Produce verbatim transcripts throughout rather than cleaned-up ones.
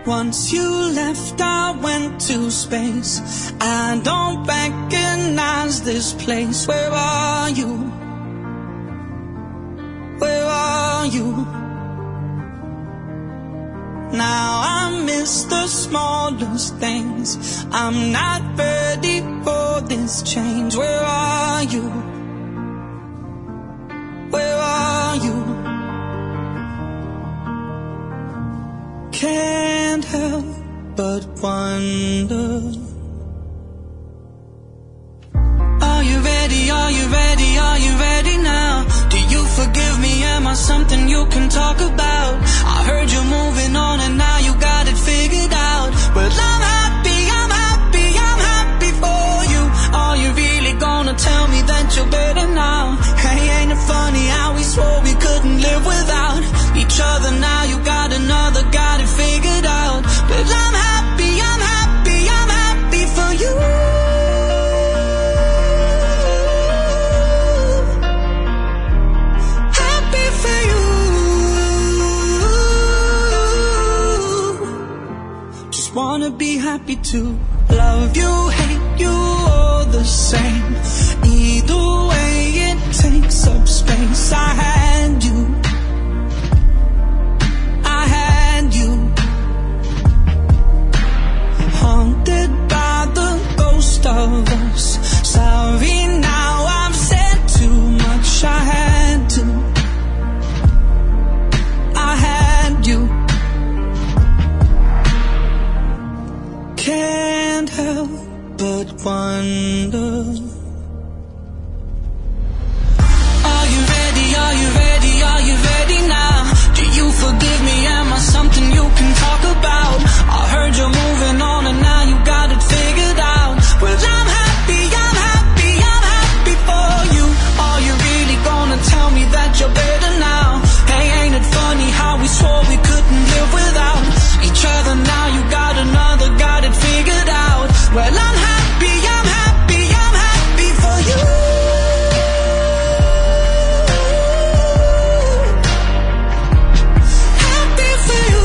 Once you left, I went to space. I don't recognize this place. Where are you? Where are you? Now I miss the smallest things. I'm not ready for this change. Where are you? Where are you? Can't help but wonder. Are you ready? Are you ready? Are you ready now? Do you forgive me? Am I something you can talk about? I heard you're moving on and now you got it figured out. Well, I'm happy, I'm happy, I'm happy for you. Are you really gonna tell me that you're better now? Hey, ain't it funny how we swore we couldn't live without each other? Now you got another, got it figured out. But I'm happy, I'm happy, I'm happy for you. Happy for you. Just wanna be happy too. Love you, hate you, all the same. Either way it takes up space. I had you, I had you. Haunted by the ghost of us. Sorry now I've said too much. I had to, I had you. Can't help but wonder. Are you ready? Are you ready? Are you ready now? Do you forgive me? Am I something you can talk about? I heard you're moving on and now you got it figured out. Well, I'm happy, I'm happy, I'm happy for you. Are you really gonna tell me that you're better now? Hey, ain't it funny how we swore we couldn't live without each other? Now you got another, got it figured out. Well, I'm happy, I'm happy, I'm happy for you. Happy for you.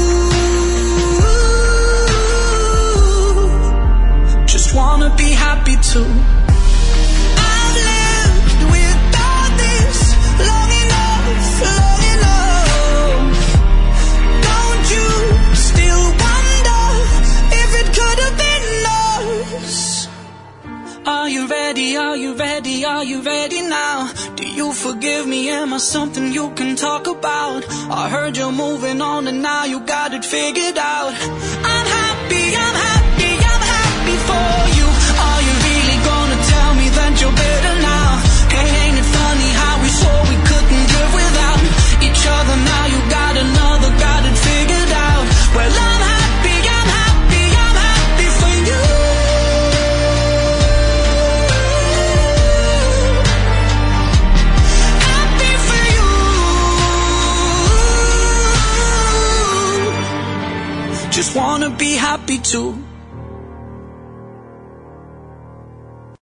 Just wanna be happy too. I've lived without this long enough, long enough. Don't you still wonder if it could have been us? Are you ready? Are you ready? Are you ready now? Do you forgive me? Am I something you can talk about? I heard you're moving on and now you got it figured out. I'm happy, I'm happy, I'm happy for you. Are you really gonna tell me that you're better now? Hey, ain't it funny how we swore we couldn't live without each other? Now you got another, got it figured out. Well, I'm happy, I'm happy, I'm happy for you. Happy for you. Just wanna be happy too.